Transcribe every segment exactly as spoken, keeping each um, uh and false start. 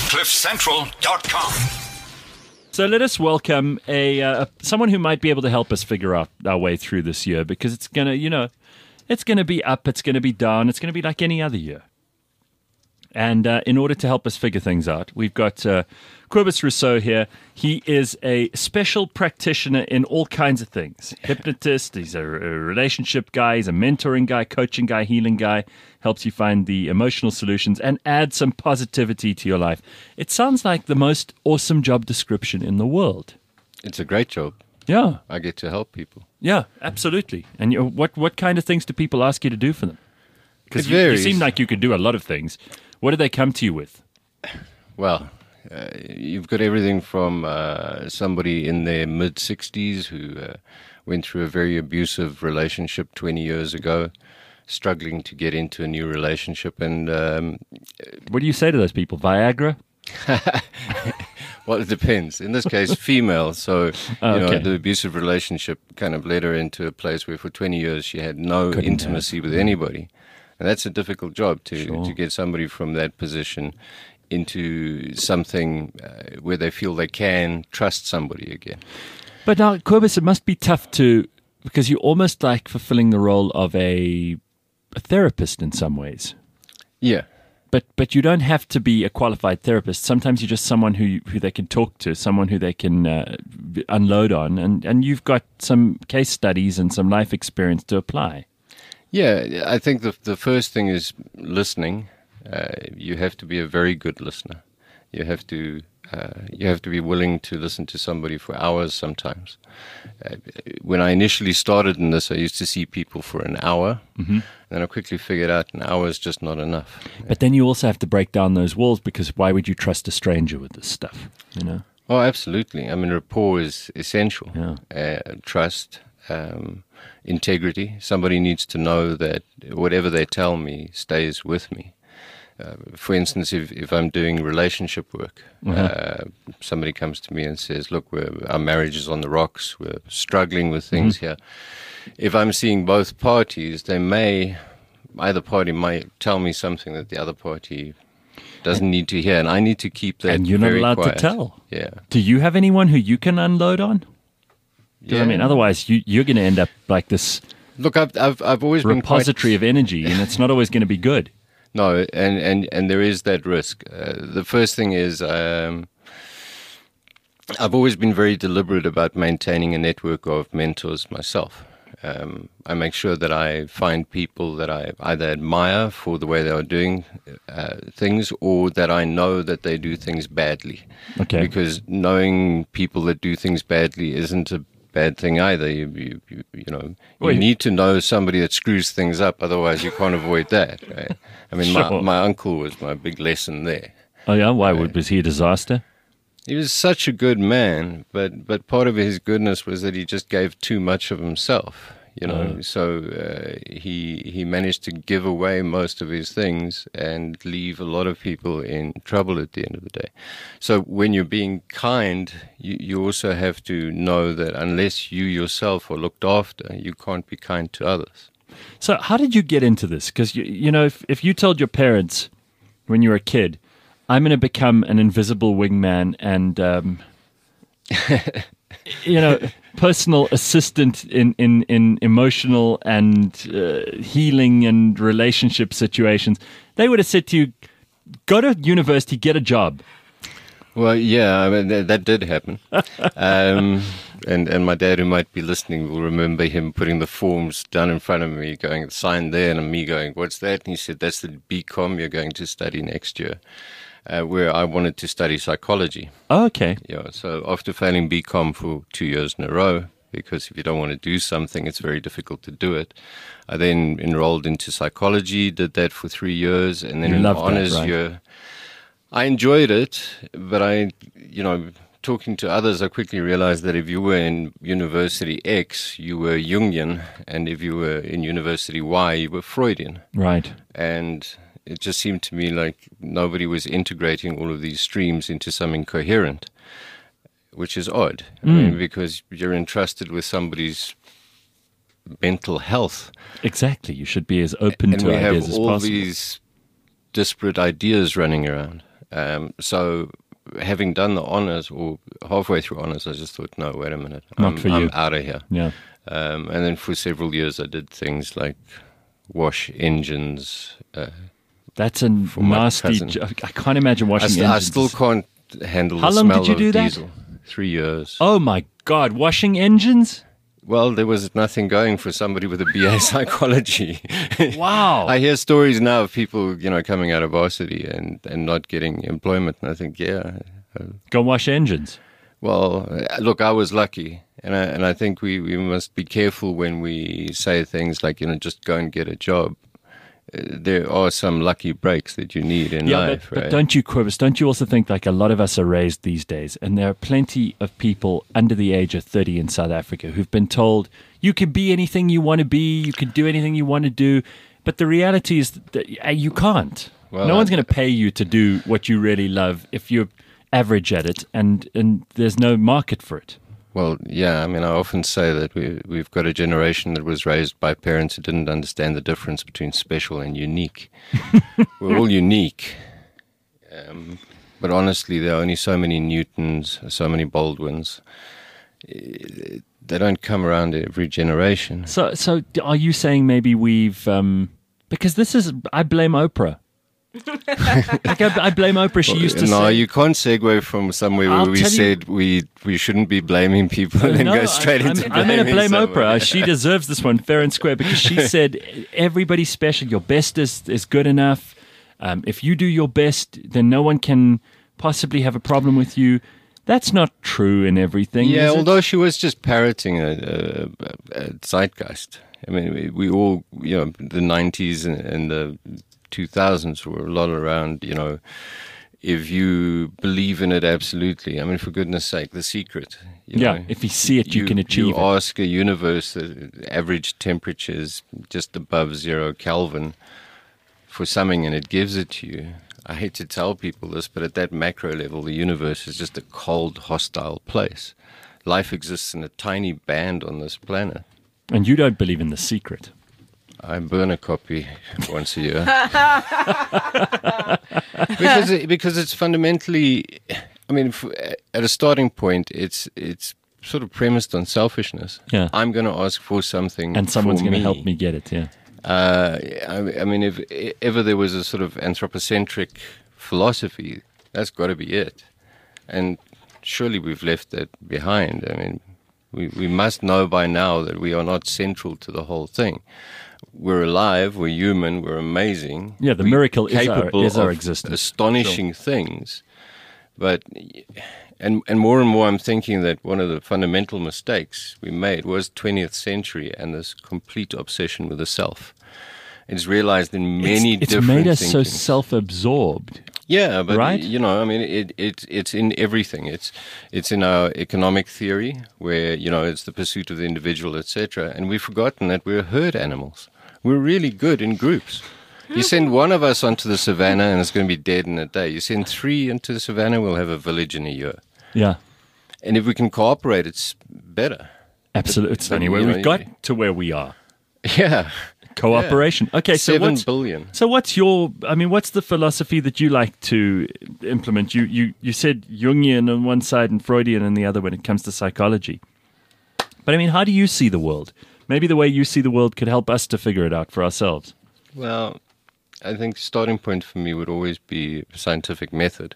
cliff central dot com. So let us welcome a uh, someone who might be able to help us figure out our way through this year, because it's gonna, you know, it's gonna be up, it's gonna be down, it's gonna be like any other year. And uh, in order to help us figure things out, we've got uh, Cobus Rousseau here. He is a special practitioner in all kinds of things. Hypnotist, he's a, a relationship guy, he's a mentoring guy, coaching guy, healing guy, helps you find the emotional solutions and add some positivity to your life. It sounds like the most awesome job description in the world. It's a great job. Yeah. I get to help people. Yeah, absolutely. And you, what, what kind of things do people ask you to do for them? Because It you, you varies. seem like you could do a lot of things. What do they come to you with? Well, uh, you've got everything from uh, somebody in their mid-sixties who uh, went through a very abusive relationship twenty years ago, struggling to get into a new relationship. And, um, What do you say to those people? Viagra? well, it depends. In this case, female. So, Oh, you know, okay. the abusive relationship kind of led her into a place where for twenty years she had no Couldn't intimacy with anybody. And that's a difficult job to, Sure. to get somebody from that position into something uh, where they feel they can trust somebody again. But now, Cobus, it must be tough to, because you're almost like fulfilling the role of a, a therapist in some ways. Yeah. But but you don't have to be a qualified therapist. Sometimes you're just someone who who they can talk to, someone who they can uh, unload on, and, and you've got some case studies and some life experience to apply. Yeah, I think the the first thing is listening. Uh, you have to be a very good listener. You have to uh, you have to be willing to listen to somebody for hours sometimes. Uh, when I initially started in this, I used to see people for an hour. Mm-hmm. Then I quickly figured out an hour is just not enough. But then you also have to break down those walls, because why would you trust a stranger with this stuff, you know? Oh, absolutely. I mean, rapport is essential. Yeah. Uh, trust, um, integrity. Somebody needs to know that whatever they tell me stays with me. Uh, for instance, if, if I'm doing relationship work, Mm-hmm. uh, somebody comes to me and says, look, we're, our marriage is on the rocks, we're struggling with things Mm-hmm. here. If I'm seeing both parties, they may, either party might tell me something that the other party doesn't need to hear, and I need to keep that And you're not very allowed quiet. to tell. Yeah. Do you have anyone who you can unload on? 'Cause, yeah. I mean, otherwise you, you're going to end up like this Look, I've, I've, I've always been quite... repository of energy, and it's not always going to be good. No, and, and, and there is that risk. Uh, the first thing is um, I've always been very deliberate about maintaining a network of mentors myself. Um, I make sure that I find people that I either admire for the way they are doing uh, things, or that I know that they do things badly. Okay. Because knowing people that do things badly isn't a bad thing either. You, you, you, you know, you Well, you- need to know somebody that screws things up. Otherwise, you can't avoid that. Right? I mean, Sure. my, my uncle was my big lesson there. Oh, yeah? Why? would Was he a disaster? He was such a good man, but, but part of his goodness was that he just gave too much of himself. You know, Oh. so uh, he he managed to give away most of his things and leave a lot of people in trouble at the end of the day. So when you're being kind, you, you also have to know that unless you yourself are looked after, you can't be kind to others. So how did you get into this? Because, you, you know, if, if you told your parents when you were a kid, I'm going to become an invisible wingman and, um, you know, personal assistant in, in, in emotional and uh, healing and relationship situations, they would have said to you, go to university, get a job. Well, yeah, I mean, that, that did happen. um, and, and my dad, who might be listening, will remember him putting the forms down in front of me, going, sign there, and me going, what's that? And he said, that's the B Com you're going to study next year, uh, where I wanted to study psychology. Oh, okay. Yeah, so after failing B Com for two years in a row, because if you don't want to do something, it's very difficult to do it, I then enrolled into psychology, did that for three years, and then You in loved that, honors right? year, I enjoyed it, but I, you know, talking to others, I quickly realized that if you were in University X, you were Jungian, and if you were in University Y, you were Freudian. Right. And it just seemed to me like nobody was integrating all of these streams into something coherent, which is odd. I mean, because you're entrusted with somebody's mental health. Exactly. You should be as open And to we ideas have as all possible. these disparate ideas running around. Um, so having done the honors, or halfway through honors, I just thought, no, wait a minute. Not I'm, for you. I'm out of here. Yeah. Um, and then for several years, I did things like wash engines. Uh, That's a my nasty cousin. job. I can't imagine I, washing st- I engines. still can't handle How the long smell did you of do that? diesel. Three years. Oh, my God. Washing engines? Well, there was nothing going for somebody with a B A psychology. Wow. I hear stories now of people, you know, coming out of varsity and, and not getting employment. And I think, yeah. Uh, Go wash engines. well, uh, look, I was lucky. And I, and I think we, we must be careful when we say things like, you know, just go and get a job. Uh, there are some lucky breaks that you need in Yeah, life, but, right? but don't you, Quibus, don't you also think like a lot of us are raised these days, and there are plenty of people under the age of thirty in South Africa who've been told, you can be anything you want to be, you can do anything you want to do, but the reality is that uh, you can't. Well, no one's I- going to pay you to do what you really love if you're average at it, and, and there's no market for it. Well, yeah, I mean, I often say that we, we've got a generation that was raised by parents who didn't understand the difference between special and unique. We're all unique. Um, but honestly, there are only so many Newtons, so many Baldwins. Eh, They don't come around every generation. So, so are you saying maybe we've, um, because this is, I blame Oprah. like I, I blame Oprah. She used to no, say, you can't segue from somewhere where I'll we tell you- said we, we shouldn't be blaming people and then No, go straight I, into I'm, I'm going to blaming blame someone. Oprah. She deserves this one fair and square because she said everybody's special. Your best is, is good enough. Um, if you do your best, then no one can possibly have a problem with you. That's not true in everything. Yeah, is it? although she was just parroting a, a, a zeitgeist. I mean, we, we all, you know, the nineties and, and the two thousands were a lot around, you know, if you believe in it absolutely. I mean, for goodness sake, The Secret. You Yeah, know, if you see it, you can achieve you it. ask a universe that average temperatures just above zero Kelvin for something and it gives it to you. I hate to tell people this, but at that macro level, the universe is just a cold, hostile place. Life exists in a tiny band on this planet. And you don't believe in The Secret. I burn a copy once a year. because, it, because it's fundamentally, I mean, f- at a starting point, it's it's sort of premised on selfishness. Yeah. I'm going to ask for something And someone's going to help me get it, yeah. Uh, I, I mean, if ever there was a sort of anthropocentric philosophy, that's got to be it. And surely we've left that behind. I mean, we, we must know by now that we are not central to the whole thing. We're alive, we're human, we're amazing. Yeah, the we're miracle is our- capable is our of existence. astonishing things. But, and, and more and more I'm thinking that one of the fundamental mistakes we made was twentieth century and this complete obsession with the self. It's realized in many it's, it's different made us so thinkings. self-absorbed. Yeah, but Right? you know, I mean, it, it it's in everything. It's it's in our economic theory, where you know it's the pursuit of the individual, et cetera. And we've forgotten that we're herd animals. We're really good in groups. You send one of us onto the savannah, and it's going to be dead in a day. You send three into the savannah, we'll have a village in a year. Yeah, And if we can cooperate, it's better. absolutely. It's the but, only way you know, we've got you- to where we are. Yeah, Cooperation. Okay, so seven what's, billion. so what's your, I mean, what's the philosophy that you like to implement? You, you, you said Jungian on one side and Freudian on the other when it comes to psychology. But I mean, how do you see the world? Maybe the way you see the world could help us to figure it out for ourselves. Well, I think starting point for me would always be scientific method.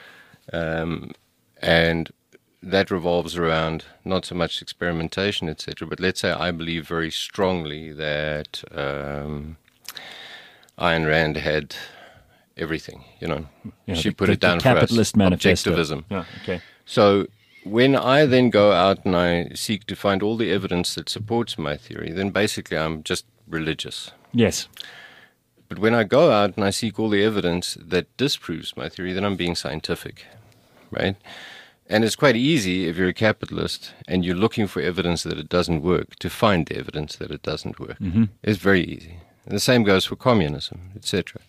Um, and that revolves around not so much experimentation, et cetera, but let's say I believe very strongly that um, Ayn Rand had everything, you know. You know, she the- put the- it down the for us. capitalist manifesto. Objectivism. Yeah, okay. So when I then go out and I seek to find all the evidence that supports my theory, then basically I'm just religious. Yes. But when I go out and I seek all the evidence that disproves my theory, then I'm being scientific, right? And it's quite easy if you're a capitalist and you're looking for evidence that it doesn't work to find the evidence that it doesn't work. Mm-hmm. It's very easy. And the same goes for communism, et cetera.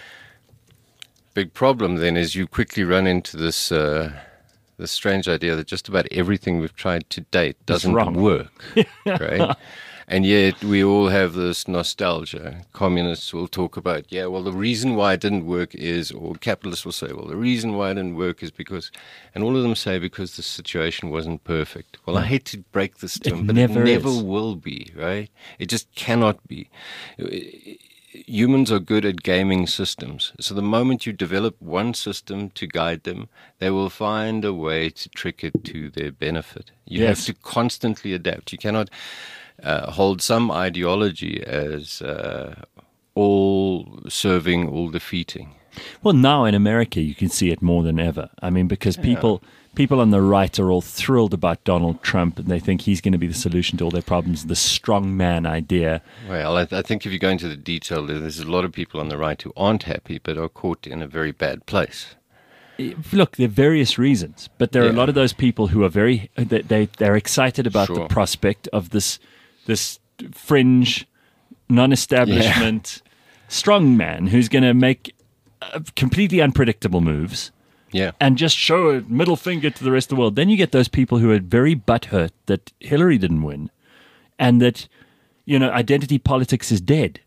Big problem then is you quickly run into this uh, this strange idea that just about everything we've tried to date doesn't wrong. work, right? And yet we all have this nostalgia. Communists will talk about, yeah, well, the reason why it didn't work is, or capitalists will say, well, the reason why it didn't work is because, and all of them say because the situation wasn't perfect. Well, I hate to break this to them, but never it never is. will be, right? It just cannot be. Humans are good at gaming systems. So the moment you develop one system to guide them, they will find a way to trick it to their benefit. You Yes. have to constantly adapt. You cannot uh, hold some ideology as uh, all serving, all defeating. Well, now in America, you can see it more than ever. I mean, because people people on the right are all thrilled about Donald Trump, and they think he's going to be the solution to all their problems, the strong man idea. Well, I, I think if you go into the detail, there's a lot of people on the right who aren't happy but are caught in a very bad place. Look, there are various reasons, but there are a Yeah. lot of those people who are very they, they they're excited about the Sure. prospect of this this fringe, non-establishment, strong man who's going to make uh, completely unpredictable moves. Yeah. And just show a middle finger to the rest of the world. Then you get those people who are very butthurt that Hillary didn't win, and that, you know, identity politics is dead.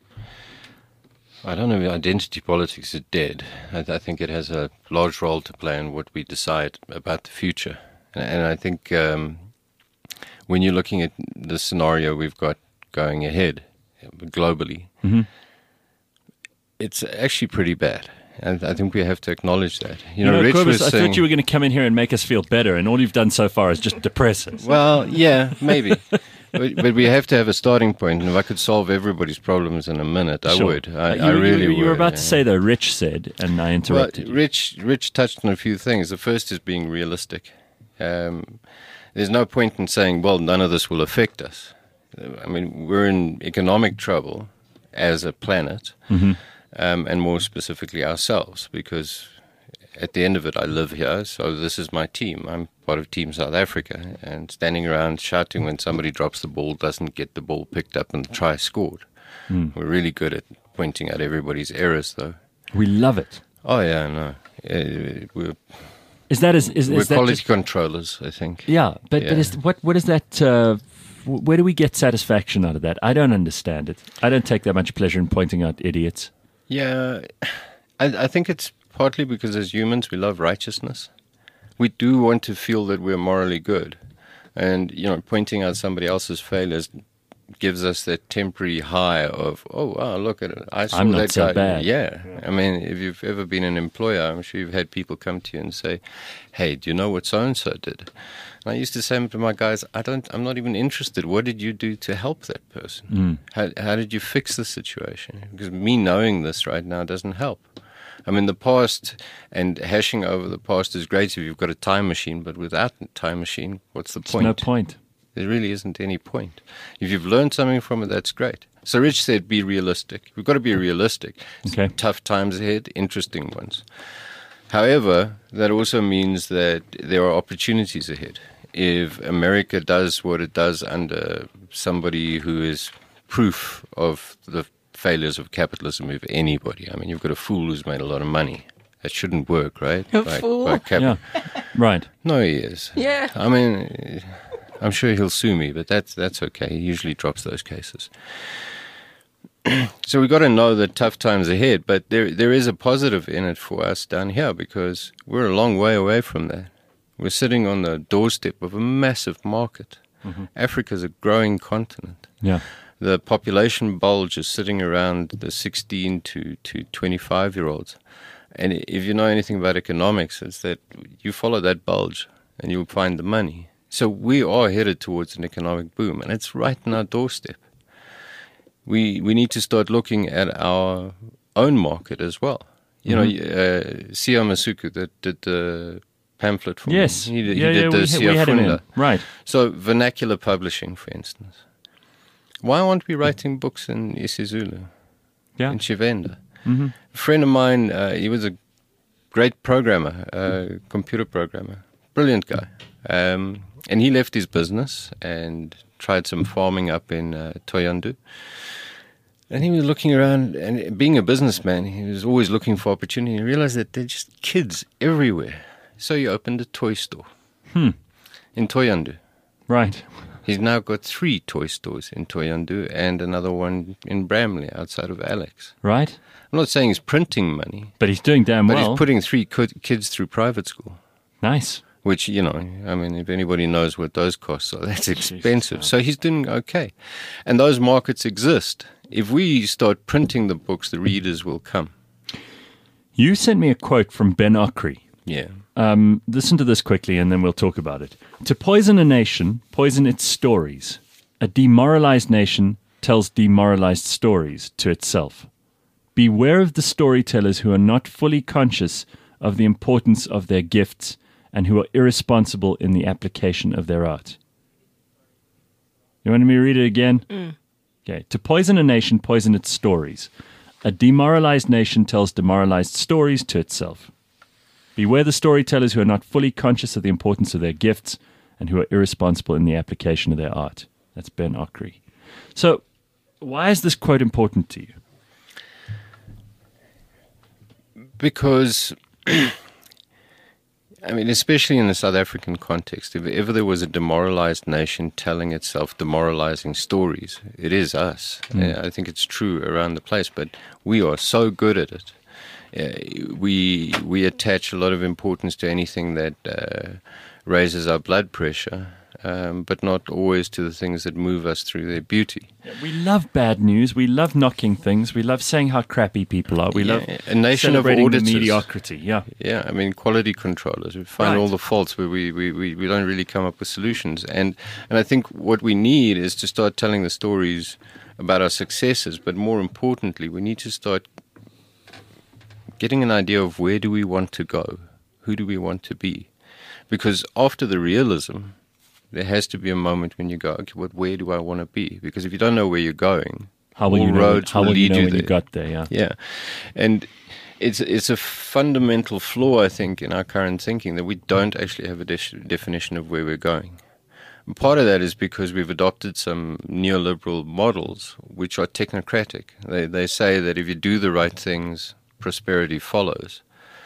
I don't know if identity politics is dead. I, I think it has a large role to play in what we decide about the future. And, and I think um, when you're looking at the scenario we've got going ahead globally, Mm-hmm. it's actually pretty bad. And I think we have to acknowledge that. You, You know, know, Rich Cobus, was I saying, thought you were going to come in here and make us feel better, and all you've done so far is just depress us. well, yeah, maybe. but, but we have to have a starting point. And if I could solve everybody's problems in a minute, I Sure. would. I, Uh, you, I really you, would. you were about to yeah. say, though, Rich said, and I Well, interrupted you. Rich, Rich touched on a few things. The first is being realistic. Um, there's no point in saying, well, none of this will affect us. I mean, we're in economic trouble as a planet, Mm-hmm. um, and more specifically ourselves, because at the end of it, I live here, so this is my team. I'm part of Team South Africa, and standing around shouting when somebody drops the ball, doesn't get the ball picked up, and the try scored. Mm. We're really good at pointing out everybody's errors, though. We love it. Oh, yeah, no. Uh, we're Is that is is, we're is that quality just, controllers, I think. yeah? But Yeah. but is what what is that? Uh, w- where do we get satisfaction out of that? I don't understand it. I don't take that much pleasure in pointing out idiots. Yeah, I, I think it's partly because as humans we love righteousness. We do want to feel that we're morally good. And, you know, pointing out somebody else's failures gives us that temporary high of, oh, wow, look at it. I saw I'm not that so guy. bad. Yeah. I mean, if you've ever been an employer, I'm sure you've had people come to you and say, hey, do you know what so-and-so did? And I used to say to my guys, I don't, I'm not even interested. What did you do to help that person? Mm. How, how did you fix the situation? Because me knowing this right now doesn't help. I mean, the past and hashing over the past is great if you've got a time machine, but without a time machine, what's the There's point? no point. There really isn't any point. If you've learned something from it, that's great. So Rich said, be realistic. We've got to be realistic. Okay. Tough times ahead, interesting ones. However, that also means that there are opportunities ahead. If America does what it does under somebody who is proof of the failures of capitalism, if anybody, I mean, you've got a fool who's made a lot of money. That shouldn't work, right? A By- fool? by cap- Yeah, right. No, he is. Yeah. I mean, I'm sure he'll sue me, but that's that's okay. He usually drops those cases. So we've got to know that tough times ahead, but there there is a positive in it for us down here because we're a long way away from that. We're sitting on the doorstep of a massive market. Mm-hmm. Africa's a growing continent. Yeah. The population bulge is sitting around the sixteen to, to twenty-five year olds. And if you know anything about economics, it's that you follow that bulge and you'll find the money. So we are headed towards an economic boom, and it's right in our doorstep. We we need to start looking at our own market as well. You know, uh, Sia Masuku that did the pamphlet for Yes. me. He, did- yeah, he did yeah, the we, Sia we had him in. Funda. Right. So vernacular publishing, for instance. Why aren't we writing books in isiZulu, Yeah. in Shivenda? Mm-hmm. A friend of mine, uh, he was a great programmer, uh, computer programmer, brilliant guy. Um, and he left his business and tried some farming up in uh, Thohoyandou. And he was looking around, and being a businessman, he was always looking for opportunity. He realized that there are just kids everywhere. So he opened a toy store Hmm. in Thohoyandou. Right. He's now got three toy stores in Thohoyandou and another one in Bramley outside of Alex. Right. I'm not saying he's printing money, But he's doing damn but well. he's putting three kid- kids through private school. Nice. Which, you know, I mean, if anybody knows what those costs are, that's expensive. Jesus. So he's doing okay. And those markets exist. If we start printing the books, the readers will come. You sent me a quote from Ben Okri. Yeah. Um, listen to this quickly and then we'll talk about it. To poison a nation, poison its stories. A demoralized nation tells demoralized stories to itself. Beware of the storytellers who are not fully conscious of the importance of their gifts and who are irresponsible in the application of their art. You want me to read it again? Mm. Okay. To poison a nation, poison its stories. A demoralized nation tells demoralized stories to itself. Beware the storytellers who are not fully conscious of the importance of their gifts and who are irresponsible in the application of their art. That's Ben Okri. So, why is this quote important to you? Because, I mean, especially in the South African context, if ever there was a demoralized nation telling itself demoralizing stories, it is us. Mm. I think it's true around the place, but we are so good at it. Uh, we we attach a lot of importance to anything that uh, raises our blood pressure, um, but not always to the things that move us through their beauty. We love bad news. We love knocking things. We love saying how crappy people are. We yeah, love a nation of celebrating the auditors. mediocrity. Yeah, yeah. I mean, quality controllers. We find Right. all the faults where we, we, we, we don't really come up with solutions. And and I think what we need is to start telling the stories about our successes, but more importantly, we need to start getting an idea of where do we want to go, who do we want to be, because after the realism, there has to be a moment when you go, okay, what, where do I want to be? Because if you don't know where you're going, how will all you know? roads How will will you lead know you when you there. got there? Yeah. Yeah, and it's it's a fundamental flaw, I think, in our current thinking that we don't actually have a de- definition of where we're going. And part of that is because we've adopted some neoliberal models which are technocratic. They they say that if you do the right things, prosperity follows.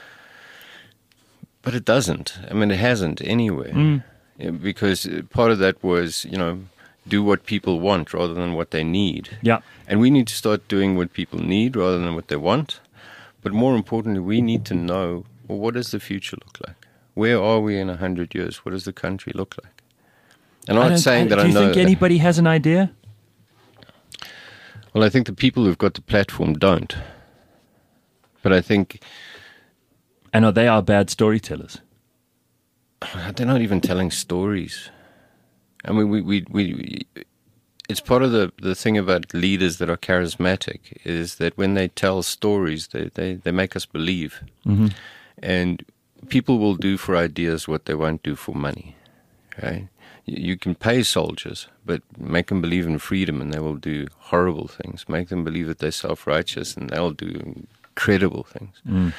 But it doesn't. I mean, it hasn't anywhere. Mm. Yeah, because part of that was, you know, do what people want rather than what they need. Yeah. And we need to start doing what people need rather than what they want. But more importantly, we need to know, well, what does the future look like? Where are we in a hundred years? What does the country look like? And I'm I not don't- saying I- that do I you know think that. anybody has an idea? Well, I think the people who've got the platform don't. But I think And are they our bad storytellers? they're not even telling stories. I mean, we, we, we, we it's part of the, the thing about leaders that are charismatic is that when they tell stories, they, they, they make us believe. Mm-hmm. And people will do for ideas what they won't do for money. Right? You, you can pay soldiers, but make them believe in freedom and they will do horrible things. Make them believe that they're self-righteous and they'll do incredible things. Mm.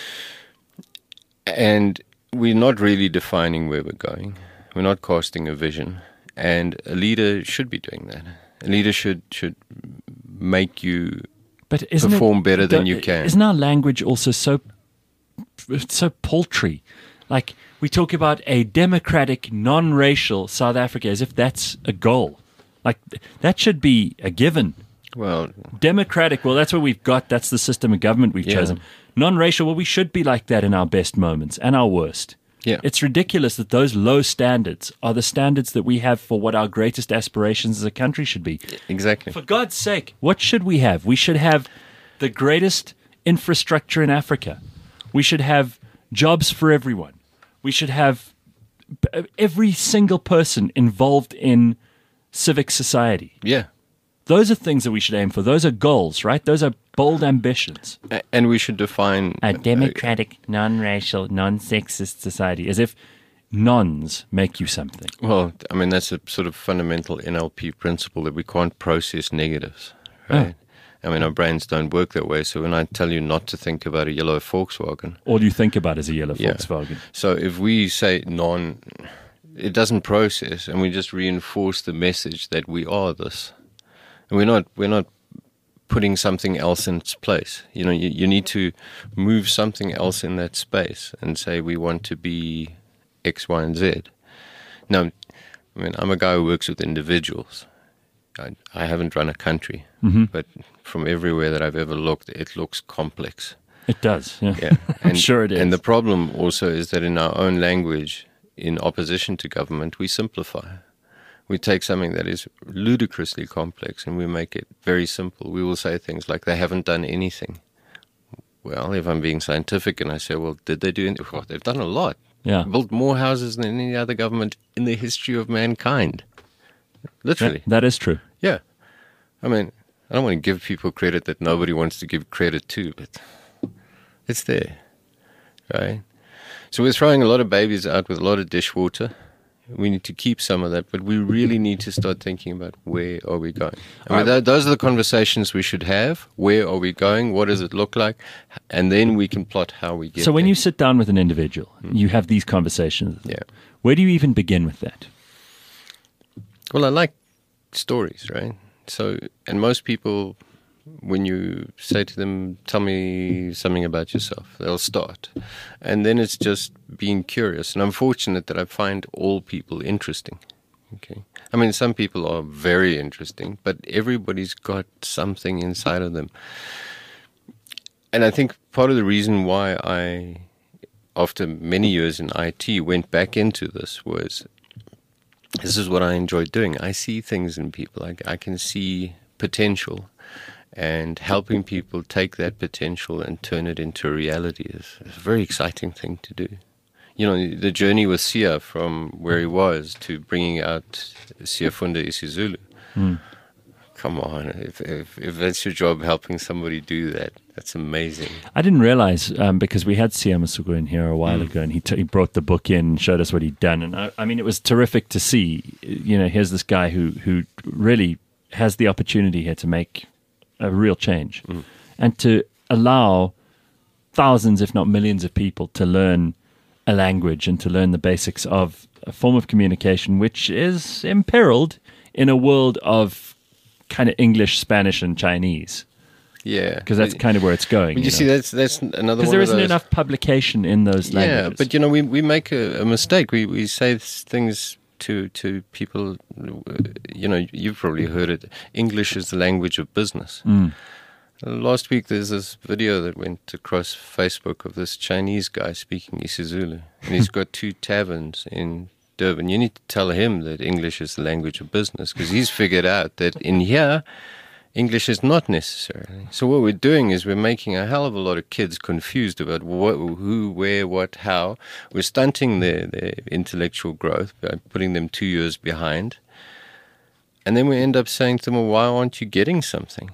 And we're not really defining where we're going. We're not casting a vision. And a leader should be doing that. A leader should should make you But isn't perform it, better than don't- you can. Isn't our language also so so paltry? Like we talk about a democratic, non-racial South Africa as if that's a goal. Like th- that should be a given. Well, Democratic, well, that's what we've got. That's the system of government we've Yeah. chosen. Non-racial, well, we should be like that in our best moments and our worst. yeah. It's ridiculous that those low standards are the standards that we have for what our greatest aspirations as a country should be. Exactly. For God's sake, what should we have? We should have the greatest infrastructure in Africa. We should have jobs for everyone. We should have b- every single person involved in civic society. Yeah. Those are things that we should aim for. Those are goals, right? Those are bold ambitions. A- And we should define A democratic, non-racial, non-sexist society, as if nons make you something. Well, I mean, that's a sort of fundamental N L P principle that we can't process negatives, right? I mean, our brains don't work that way. So when I tell you not to think about a yellow Volkswagen, All you think about is a yellow Yeah. Volkswagen. so if we say non, it doesn't process, and we just reinforce the message that we are this, and we're not we're not putting something else in its place. You know, you, you need to move something else in that space and say we want to be X, Y, and Z. Now, I mean, I'm a guy who works with individuals. I, I haven't run a country, Mm-hmm. but from everywhere that I've ever looked, it looks complex. It does. Yeah, Yeah, I'm sure it is. And the problem also is that in our own language, in opposition to government, we simplify. We take something that is ludicrously complex and we make it very simple. We will say things like, they haven't done anything. Well, if I'm being scientific and I say, well, did they do anything? Well, they've done a lot. Yeah. Built more houses than any other government in the history of mankind. Literally. Yeah, that is true. Yeah. I mean, I don't want to give people credit that nobody wants to give credit to, but it's there, right? So we're throwing a lot of babies out with a lot of dishwater. We need to keep some of that, but we really need to start thinking about where are we going. I mean, th- those are the conversations we should have. Where are we going? What does it look like? And then we can plot how we get So when there. you sit down with an individual, you have these conversations. Yeah. Where do you even begin with that? Well, I like stories, right? So, and most people, when you say to them, tell me something about yourself, they'll start. And then it's just being curious. And I'm fortunate that I find all people interesting. Okay. I mean, some people are very interesting, but everybody's got something inside of them. And I think part of the reason why I, after many years in I T, went back into this was, this is what I enjoy doing. I see things in people. I, I can see potential. And helping people take that potential and turn it into a reality is, is a very exciting thing to do. You know, the journey with Sia from where he was to bringing out Siafunda isiZulu. Mm. Come on, if, if if that's your job, helping somebody do that, that's amazing. I didn't realize, um, because we had Sia Masuku in here a while Mm. ago, and he, t- he brought the book in and showed us what he'd done. And I, I mean, it was terrific to see. You know, here's this guy who, who really has the opportunity here to make a real change, Mm. and to allow thousands, if not millions, of people to learn a language and to learn the basics of a form of communication which is imperiled in a world of kind of English, Spanish, and Chinese, Yeah, because that's kind of where it's going. But you, you see, know? that's that's another Because one there of isn't those. enough publication in those languages. Yeah, but you know, we we make a, a mistake. We we say things to to people. You know, you've probably heard it. English is the language of business. Mm. Last week, there's this video that went across Facebook of this Chinese guy speaking isiZulu, and he's got two taverns in Durban. You need to tell him that English is the language of business, because he's figured out that in here, English is not necessary. So what we're doing is we're making a hell of a lot of kids confused about what, who, where, what, how. We're stunting their, their intellectual growth by putting them two years behind. And then we end up saying to them, well, why aren't you getting something?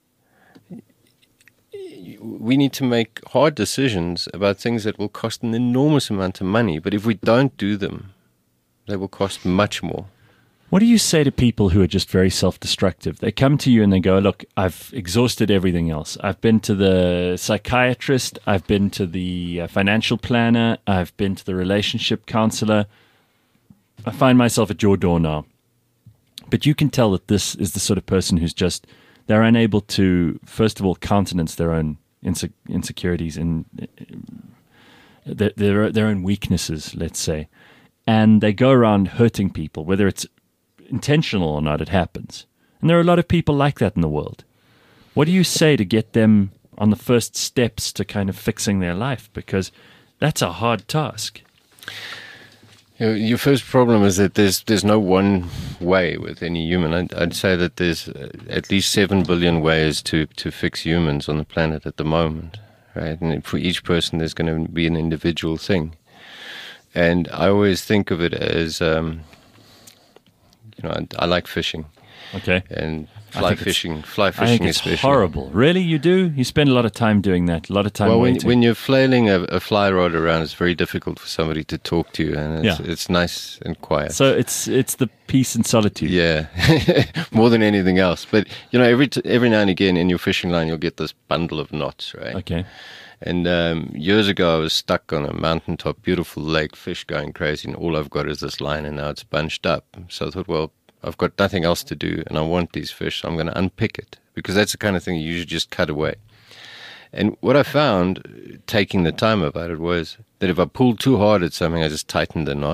We need to make hard decisions about things that will cost an enormous amount of money. But if we don't do them, they will cost much more. What do you say to people who are just very self-destructive? They come to you and they go, look, I've exhausted everything else. I've been to the psychiatrist. I've been to the uh, financial planner. I've been to the relationship counselor. I find myself at your door now. But you can tell that this is the sort of person who's just, they're unable to, first of all, countenance their own inse- insecurities and uh, their, their, their own weaknesses, let's say. And they go around hurting people, whether it's intentional or not, it happens. And there are a lot of people like that in the world. What do you say to get them on the first steps to kind of fixing their life? Because that's a hard task. Your, your first problem is that there's there's no one way with any human. I'd, I'd say that there's at least seven billion ways to, to fix humans on the planet at the moment, right? And for each person, there's going to be an individual thing. And I always think of it as, um, you know, I, I like fishing. Okay. And I fly think it's- fishing, fly I fishing think it's especially. horrible. Really? You do? You spend a lot of time doing that, a lot of time Well, when, waiting. when you're flailing a, a fly rod around, it's very difficult for somebody to talk to you, and it's, Yeah. it's nice and quiet. so it's it's the peace and solitude. Yeah, more than anything else. But you know, every t- every now and again in your fishing line, you'll get this bundle of knots, right? Okay. And um, years ago, I was stuck on a mountaintop, beautiful lake, fish going crazy, and all I've got is this line, and now it's bunched up. So I thought, well, I've got nothing else to do, and I want these fish, so I'm going to unpick it, because that's the kind of thing you usually just cut away. And what I found, taking the time about it, was that if I pulled too hard at something, I just tightened the knot.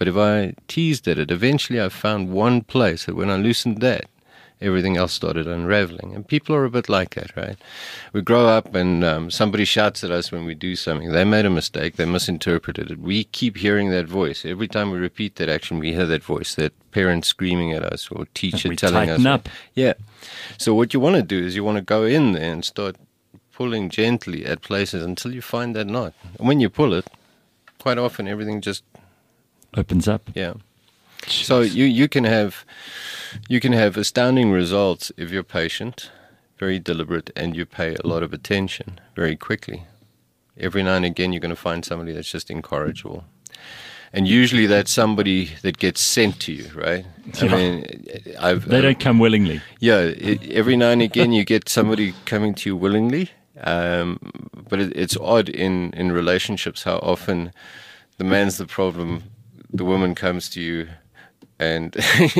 But if I teased at it, eventually I found one place that when I loosened that, everything else started unraveling. And people are a bit like that, right? We grow up and um, somebody shouts at us when we do something. They made a mistake. They misinterpreted it. We keep hearing that voice. Every time we repeat that action, we hear that voice, that parent screaming at us or teacher we telling tighten us. up. Yeah. So what you want to do is you want to go in there and start pulling gently at places until you find that knot. And when you pull it, quite often everything just Opens up. yeah. So you, you can have you can have astounding results if you're patient, very deliberate, and you pay a lot of attention very quickly. Every now and again, you're going to find somebody that's just incorrigible, and usually that's somebody that gets sent to you, right? I mean, I've They don't come willingly. yeah. It, every now and again, you get somebody coming to you willingly, um, but it, it's odd in in relationships how often the man's the problem, the woman comes to you and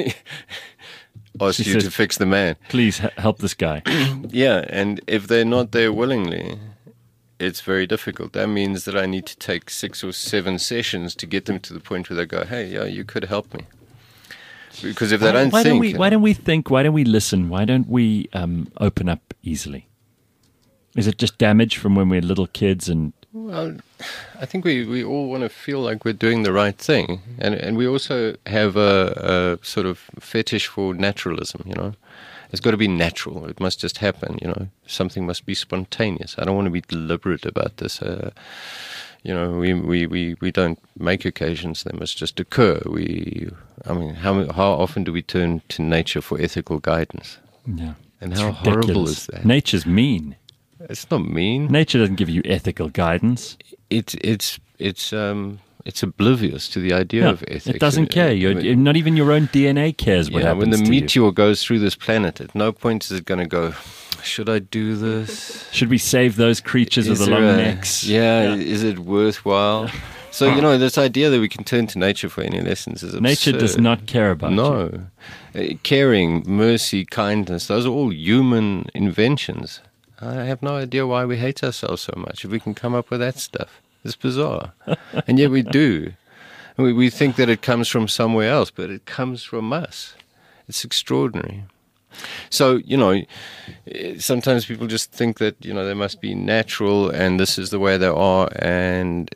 asks She you says, to fix the man. Please h- help this guy. Yeah, and if they're not there willingly, it's very difficult. That means that I need to take six or seven sessions to get them to the point where they go, hey, yeah, you could help me. Because if they why, don't why think... Don't we, why don't we think? Why don't we listen? Why don't we um, open up easily? Is it just damage from when we're little kids and... Well, I think we, we all want to feel like we're doing the right thing. And and we also have a, a sort of fetish for naturalism, you know. It's got to be natural. It must just happen, you know. Something must be spontaneous. I don't want to be deliberate about this. Uh, you know, we, we, we, we don't make occasions. They must just occur. We, I mean, how how often do we turn to nature for ethical guidance? Yeah. And It's how ridiculous. horrible is that? Nature's mean. It's not mean. Nature doesn't give you ethical guidance. It's it's it's um it's oblivious to the idea Yeah, of ethics. it doesn't care. You're, When- not even your own D N A cares what yeah, happens when the to you. meteor goes through this planet, at no point is it going to go, should I do this? Should we save those creatures Is with the there long a- necks? Yeah, is it worthwhile? So, you know, this idea that we can turn to nature for any lessons is absurd. Nature does not care about you. No. Uh, caring, mercy, kindness, those are all human inventions. I have no idea why we hate ourselves so much if we can come up with that stuff. It's bizarre. And yet we do. We, we think that it comes from somewhere else, but it comes from us. It's extraordinary. So, you know, eh, sometimes people just think that, you know, they must be natural and this is the way they are. And,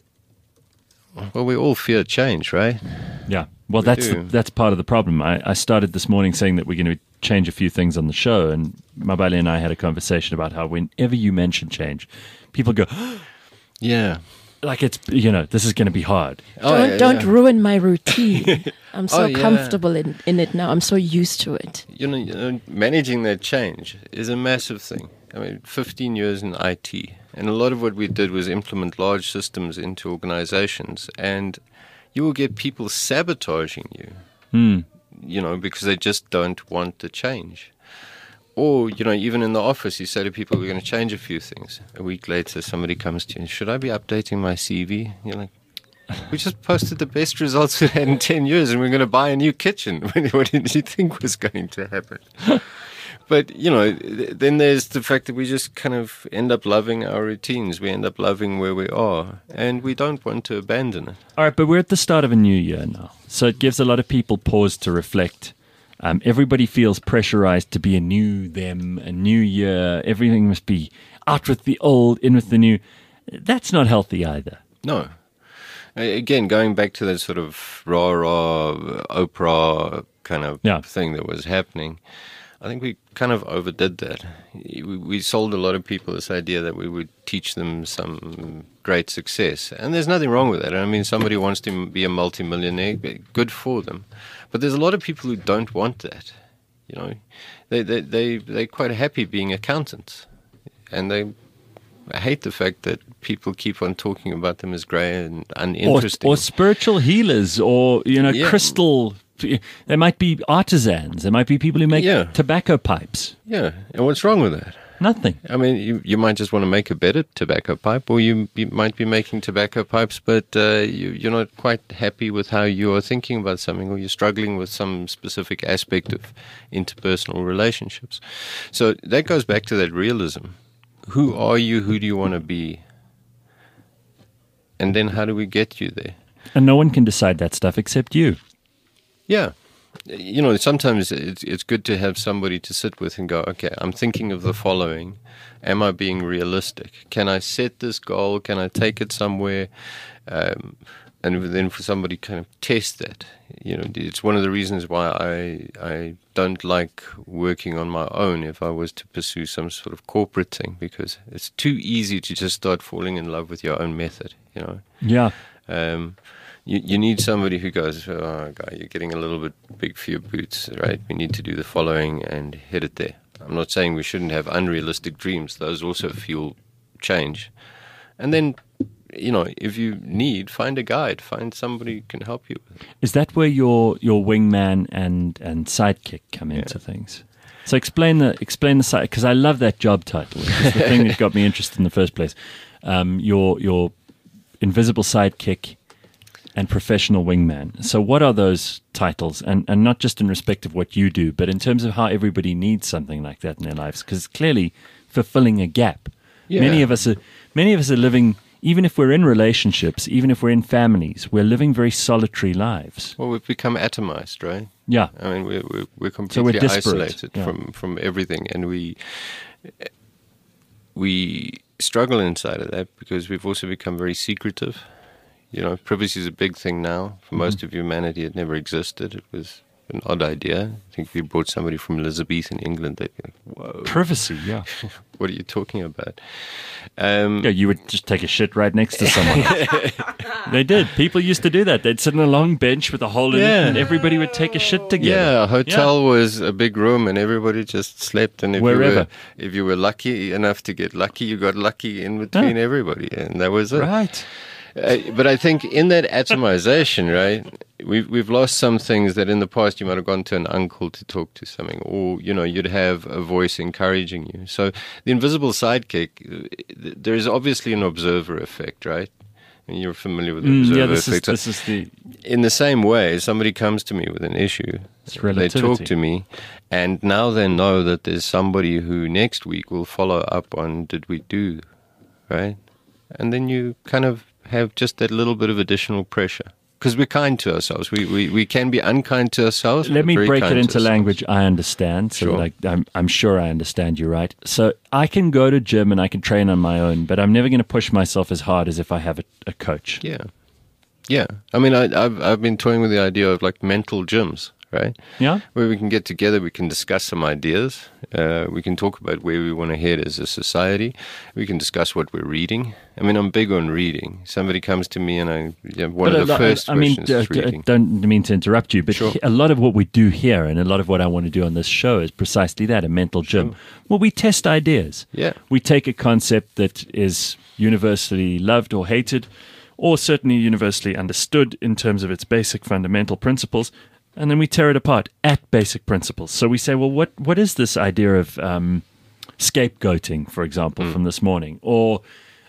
well, we all fear change, right? Yeah. Well, We that's do. the, that's part of the problem. I, I started this morning saying that we're going to change a few things on the show, and Mabali and I had a conversation about how whenever you mention change, people go, Yeah. like it's, you know, this is going to be hard. Oh, don't yeah, don't yeah. ruin my routine. I'm so Oh, yeah. comfortable in, in it now. I'm so used to it. You know, you know, managing that change is a massive thing. I mean, fifteen years in I T, and a lot of what we did was implement large systems into organizations, and you will get people sabotaging you, Hmm. you know, because they just don't want to change. Or, you know, even in the office, you say to people, we're going to change a few things. A week later, somebody comes to you, should I be updating my C V? You're like, we just posted the best results we've had in ten years, and we're going to buy a new kitchen. What did you think was going to happen? But, you know, th- then there's the fact that we just kind of end up loving our routines. We end up loving where we are, and we don't want to abandon it. All right, but we're at the start of a new year now. So it gives a lot of people pause to reflect. Um, everybody feels pressurized to be a new them, a new year. Everything must be out with the old, in with the new. That's not healthy either. No. A- Again, going back to that sort of rah-rah, Oprah kind of Yeah. thing that was happening, I think we kind of overdid that. We, we sold a lot of people this idea that we would teach them some great success. And there's nothing wrong with that. I mean, somebody wants to be a multimillionaire, good for them. But there's a lot of people who don't want that. You know, they, they, they, they're quite happy being accountants. And they hate the fact that people keep on talking about them as grey and Or, uninteresting. or spiritual healers, or, you know, Yeah. crystal. There might be artisans. There might be people who make Yeah. tobacco pipes. Yeah, and what's wrong with that? Nothing. I mean, you, you might just want to make a better tobacco pipe, or you, you might be making tobacco pipes, but uh, you, you're not quite happy with how you are thinking about something, or you're struggling with some specific aspect of interpersonal relationships. So that goes back to that realism. Who are you? Who do you want to be? And then how do we get you there? And no one can decide that stuff except you. Yeah. You know, sometimes it's, it's good to have somebody to sit with and go, okay, I'm thinking of the following. Am I being realistic? Can I set this goal? Can I take it somewhere? Um, and then for somebody to kind of test that. You know, it's one of the reasons why I I don't like working on my own if I was to pursue some sort of corporate thing, because it's too easy to just start falling in love with your own method, you know. Yeah. Um, you, you need somebody who goes, oh, guy, you're getting a little bit big for your boots, right? We need to do the following and hit it there. I'm not saying we shouldn't have unrealistic dreams. Those also fuel change. And then, you know, if you need, find a guide, find somebody who can help you. Is that where your your wingman and and sidekick come into Yeah. things? So explain the explain the side, because I love that job title. It's the thing that got me interested in the first place. Um, your your invisible sidekick and professional wingman. So what are those titles? And and not just in respect of what you do, but in terms of how everybody needs something like that in their lives, because it's clearly fulfilling a gap. Yeah. Many of us are many of us are living. Even if we're in relationships, even if we're in families, we're living very solitary lives. Well, we've become atomized, right? Yeah. I mean, we're, we're, we're So completely we're disparate, isolated yeah. from, from everything. And we we struggle inside of that because we've also become very secretive. You know, privacy is a big thing now. For most of humanity, it never existed. It was an odd idea. I think if you brought somebody from Elizabethan England, they'd be like, whoa, Privacy, yeah. what are you talking about? Um, Yeah, you would just take a shit right next to someone. They did. People used to do that. They'd sit on a long bench with a hole in Yeah. it, and everybody would take a shit together. Yeah, a hotel was a big room, and everybody just slept. And if you Wherever. were if you were lucky enough to get lucky, you got lucky in between Ah. everybody, and that was it. Right. Uh, but I think in that atomization, right, we've we've lost some things that in the past you might have gone to an uncle to talk to something, or you know you'd have a voice encouraging you. So the invisible sidekick, uh, th- there is obviously an observer effect, right? And you're familiar with the Mm, observer yeah, this is, effect. So this is the... in the same way, somebody comes to me with an issue, It's they relativity. talk to me, and now they know that there's somebody who next week will follow up on, did we do, right? And then you kind of have just that little bit of additional pressure. Because we're kind to ourselves. We, we we can be unkind to ourselves. Let but me very break kind it to into ourselves. language I understand, so Sure. that I, I'm, I'm sure I understand you right. So I can go to gym and I can train on my own, but I'm never going to push myself as hard as if I have a, a coach. Yeah. Yeah. I mean, I, I've, I've been toying with the idea of like mental gyms, right? Yeah? Where we can get together, we can discuss some ideas, uh, we can talk about where we want to head as a society, we can discuss what we're reading. I mean, I'm big on reading. Somebody comes to me and I, yeah, one But of the a lot- first I mean, questions uh, is d- reading. don't mean to interrupt you, but Sure. he- a lot of what we do here and a lot of what I want to do on this show is precisely that, a mental gym. Well, we test ideas. Yeah. We take a concept that is universally loved or hated, or certainly universally understood in terms of its basic fundamental principles, and then we tear it apart at basic principles. So we say, well, what what is this idea of um, scapegoating, for example, Mm. from this morning? Or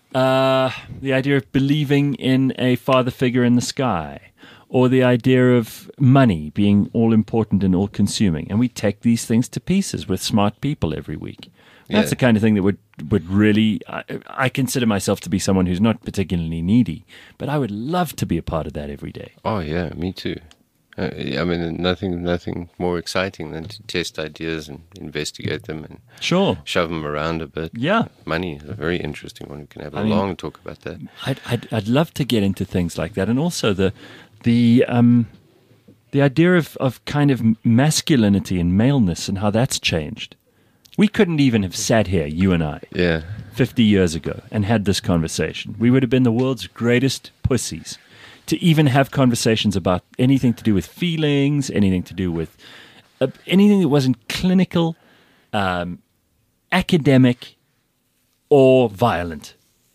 uh, the idea of believing in a father figure in the sky? Or the idea of money being all important and all consuming? And we take these things to pieces with smart people every week. That's Yeah. the kind of thing that would, would really, I, I consider myself to be someone who's not particularly needy, but I would love to be a part of that every day. Oh, yeah, me too. Uh, I mean, nothing nothing more exciting than to test ideas and investigate them and Sure. shove them around a bit. Yeah. Money is a very interesting one. We can have a I mean- long talk about that. I'd, I'd, I'd love to get into things like that. And also the, the, um, the idea of, of kind of masculinity and maleness and how that's changed. We couldn't even have sat here, you and I, Yeah. fifty years ago and had this conversation. We would have been the world's greatest pussies to even have conversations about anything to do with feelings, anything to do with uh, anything that wasn't clinical, um, academic, or violent.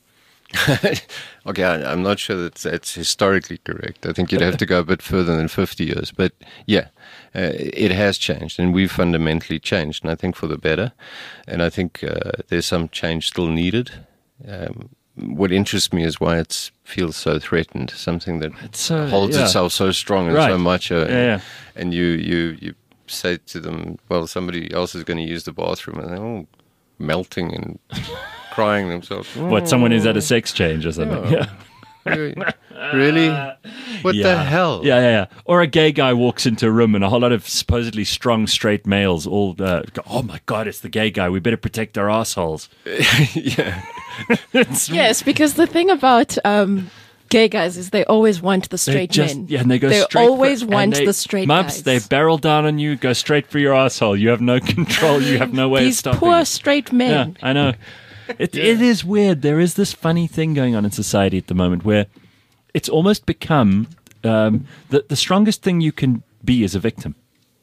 Okay, I, I'm not sure that that's historically correct. I think you'd have to go a bit further than fifty years. But yeah, uh, it has changed, and we've fundamentally changed, and I think for the better. And I think uh, there's some change still needed. Um, what interests me is why it feels so threatened, something that It's so- holds yeah. itself so strong and Right. so much. Uh, Yeah, yeah. And you, you, you say to them, well, somebody else is going to use the bathroom, and they're all melting and crying themselves. What, someone who's at a sex change or something? Yeah. Really? Really? What the hell? Yeah, yeah, yeah. Or a gay guy walks into a room and a whole lot of supposedly strong straight males all uh, go, oh my God, it's the gay guy. We better protect our assholes. Yeah. It's- Yes, because the thing about um, gay guys is they always want the they straight just- men. Yeah, and they go They straight always for, want and they- the straight Mubs, guys. they barrel down on you, go straight for your asshole. You have no control. You have no way These of stopping poor it. straight Yeah, men. I know. It, it is weird. There is this funny thing going on in society at the moment where it's almost become um, the, the strongest thing you can be is a victim.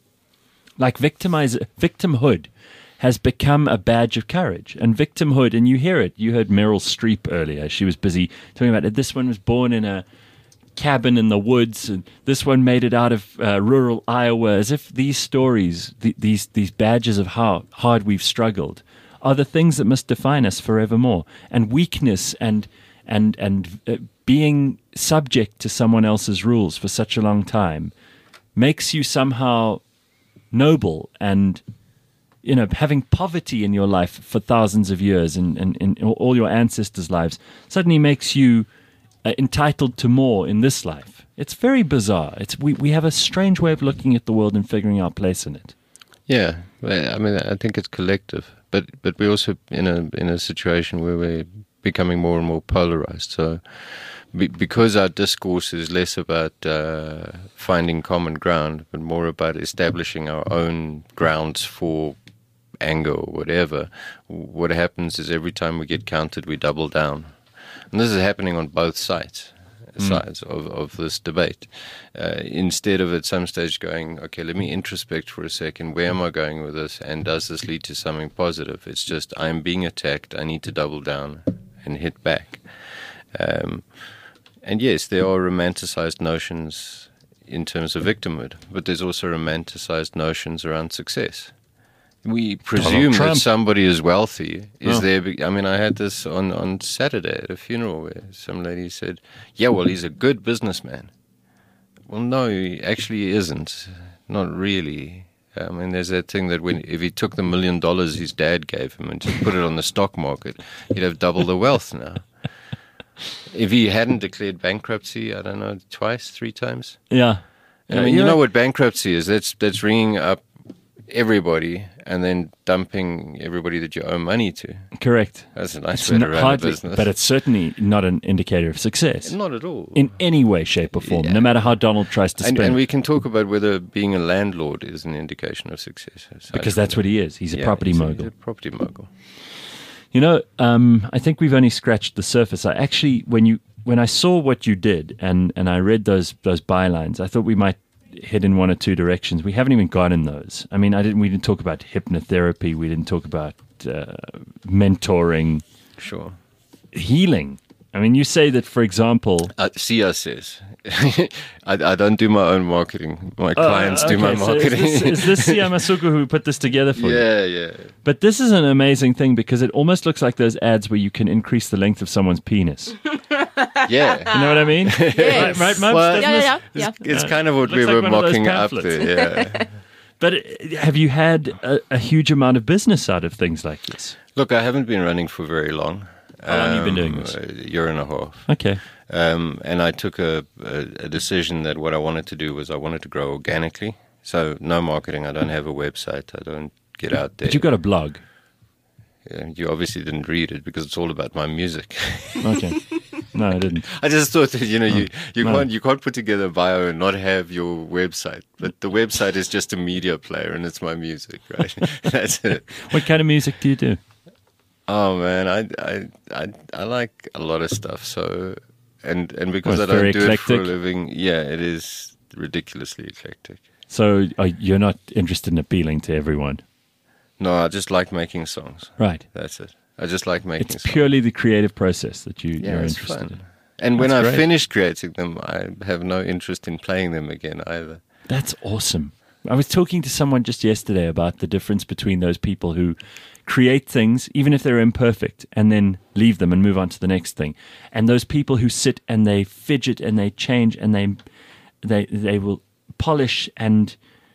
Like victimize, victimhood has become a badge of courage. And victimhood, and you hear it. You heard Meryl Streep earlier. She was busy talking about it. This one was born in a cabin in the woods, and this one made it out of uh, rural Iowa, as if these stories, th- these these badges of how hard we've struggled, are the things that must define us forevermore. And weakness and and and uh, being subject to someone else's rules for such a long time makes you somehow noble, and you know, having poverty in your life for thousands of years and, and, and all your ancestors' lives suddenly makes you uh, entitled to more in this life. It's very bizarre. It's we, we have a strange way of looking at the world and figuring our place in it. Yeah, well, I mean, I think it's collective, but but we're also in a in a situation where we're becoming more and more polarized. So, be, because our discourse is less about uh, finding common ground, but more about establishing our own grounds for anger or whatever, what happens is every time we get countered, we double down, and this is happening on both sides. sides of, of this debate. Uh, instead of at some stage going, okay, let me introspect for a second, where am I going with this, and does this lead to something positive? It's just, I'm being attacked, I need to double down and hit back. Um, and yes, there are romanticized notions in terms of victimhood, but there's also romanticized notions around success. We presume that Trump. somebody is wealthy. Is Oh. there? be- I mean, I had this on, on Saturday at a funeral where some lady said, "Yeah, well, he's a good businessman." Well, no, he actually isn't. Not really. I mean, there's that thing that when if he took the million dollars his dad gave him and just put it on the stock market, he'd have double the wealth now. If he hadn't declared bankruptcy, I don't know, twice, three times. Yeah. I mean, you You're know right. what bankruptcy is? That's that's ringing up everybody and then dumping everybody that you owe money to. Correct. That's a nice It's way to not run a hardly, business. but it's certainly not an indicator of success Not at all. in any way, shape, or form. Yeah. No matter how Donald tries to and, spin and it, we can talk about whether being a landlord is an indication of success. aside because from that's that. what he is. He's a Yeah, property he's a- mogul. he's a property mogul. You know, um, I think we've only scratched the surface. I actually, when you when I saw what you did and, and I read those those bylines, I thought we might head in one or two directions. We haven't even gone in those. I mean, I didn't. We didn't talk about hypnotherapy. We didn't talk about uh, mentoring, Sure. healing. I mean, you say that, for example. Uh, Sia says, I, I don't do my own marketing. My clients do my Okay, so marketing. is this, is this Sia Masuku who put this together for you? yeah, yeah. But this is an amazing thing because it almost looks like those ads where you can increase the length of someone's penis. Yeah. You know what I mean? Yes. Right, right, Mubs? Well, Doesn't Yeah, this- yeah, yeah. yeah. It's kind of what Looks we like were one of those mocking up pamphlets. there. Yeah. But uh, have you had a, a huge amount of business out of things like this? Look, I haven't been running for very long. How long have you been doing Um, this? A year and a half. Okay. Um, and I took a, a, a decision that what I wanted to do was I wanted to grow organically. So no marketing. I don't have a website. I don't get out there. But you've got a blog. Yeah, you obviously didn't read it because it's all about my music. Okay. No, I didn't. I just thought that you know you you No. can't you can't put together a bio and not have your website. But the website is just a media player and it's my music, right? That's it. What kind of music do you do? Oh man, I I I I like a lot of stuff. So and and because Well, I it's very don't do it for a eclectic. living, yeah, it is ridiculously eclectic. So uh, you're not interested in appealing to everyone. No, I just like making songs. Right. That's it. I just like making It's songs. purely the creative process that you, Yeah, you're it's interested fun. in. And when That's I great. finish creating them, I have no interest in playing them again either. That's awesome. I was talking to someone just yesterday about the difference between those people who create things, even if they're imperfect, and then leave them and move on to the next thing, and those people who sit and they fidget and they change and they they they will polish and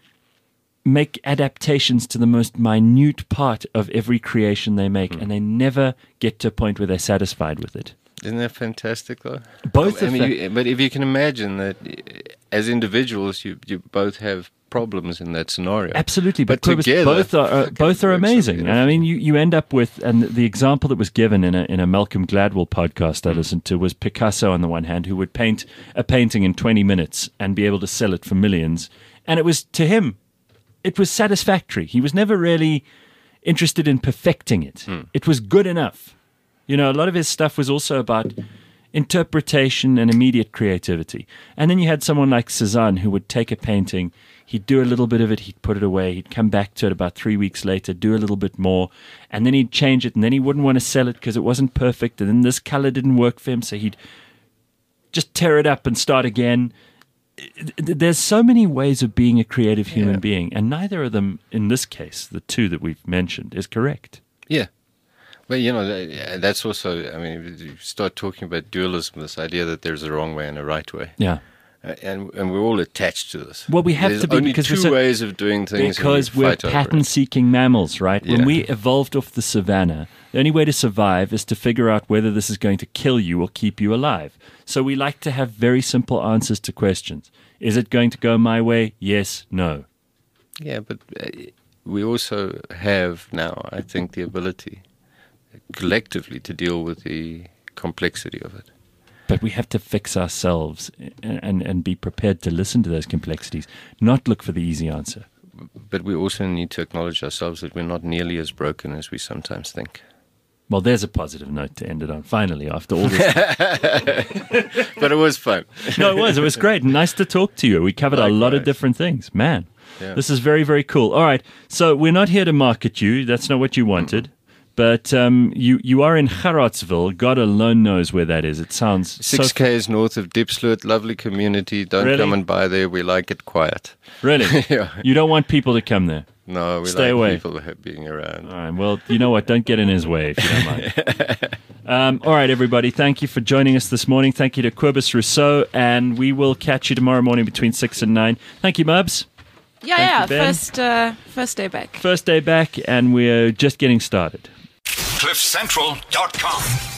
make adaptations to the most minute part of every creation they make, and they never get to a point where they're satisfied with it. Isn't that fantastic, though? Both I of mean, them. you, but if you can imagine that uh, as individuals, you, you both have problems in that scenario. Absolutely, but, But Cobus, together, both are uh, both are works amazing. together. And I mean, you, you end up with, and the example that was given in a in a Malcolm Gladwell podcast I listened to was Picasso on the one hand, who would paint a painting in twenty minutes and be able to sell it for millions, and it was to him, it was satisfactory. He was never really interested in perfecting it. It was good enough. You know, a lot of his stuff was also about interpretation and immediate creativity. And then you had someone like Cézanne who would take a painting, he'd do a little bit of it, he'd put it away, he'd come back to it about three weeks later, do a little bit more, and then he'd change it, and then he wouldn't want to sell it because it wasn't perfect, and then this color didn't work for him, so he'd just tear it up and start again. There's so many ways of being a creative human Yeah. being, and neither of them, in this case, the two that we've mentioned, is correct. Yeah. Well, you know, that- that's also, I mean, if you start talking about dualism, this idea that there's a wrong way and a right way. Yeah. Uh, And and we're all attached to this. Well, we have There's to be only because two we're so- ways of doing things. and Because we we're fight over it. pattern-seeking mammals, right? When Yeah. we evolved off the savannah, the only way to survive is to figure out whether this is going to kill you or keep you alive. So we like to have very simple answers to questions. Is it going to go my way? Yes, no. Yeah, but uh, we also have now, I think, the ability collectively to deal with the complexity of it. But we have to fix ourselves and, and, and be prepared to listen to those complexities, not look for the easy answer. But we also need to acknowledge ourselves that we're not nearly as broken as we sometimes think. Well, there's a positive note to end it on, finally, after all this. But it was fun. No, it was. It was great. Nice to talk to you. We covered a lot of Likewise. different things. Man, Yeah. this is very, very cool. All right. So we're not here to market you. That's not what you wanted. But um, you, you are in Gerardsville. God alone knows where that is. It sounds Six so... K's north of Diepsloot, lovely community. Don't Really? come and buy there. We like it quiet. Really? Yeah. You don't want people to come there? No, we Stay like away. people ha- being around. Uh, All right. Well, you know what? Don't get in his way if you don't mind. um, all right, everybody. Thank you for joining us this morning. Thank you to Cobus Rousseau. And we will catch you tomorrow morning between six and nine. Thank you, Mubs. Yeah, Thank yeah. you, Ben. First, uh, first day back. First day back, and we're just getting started. cliff central dot com.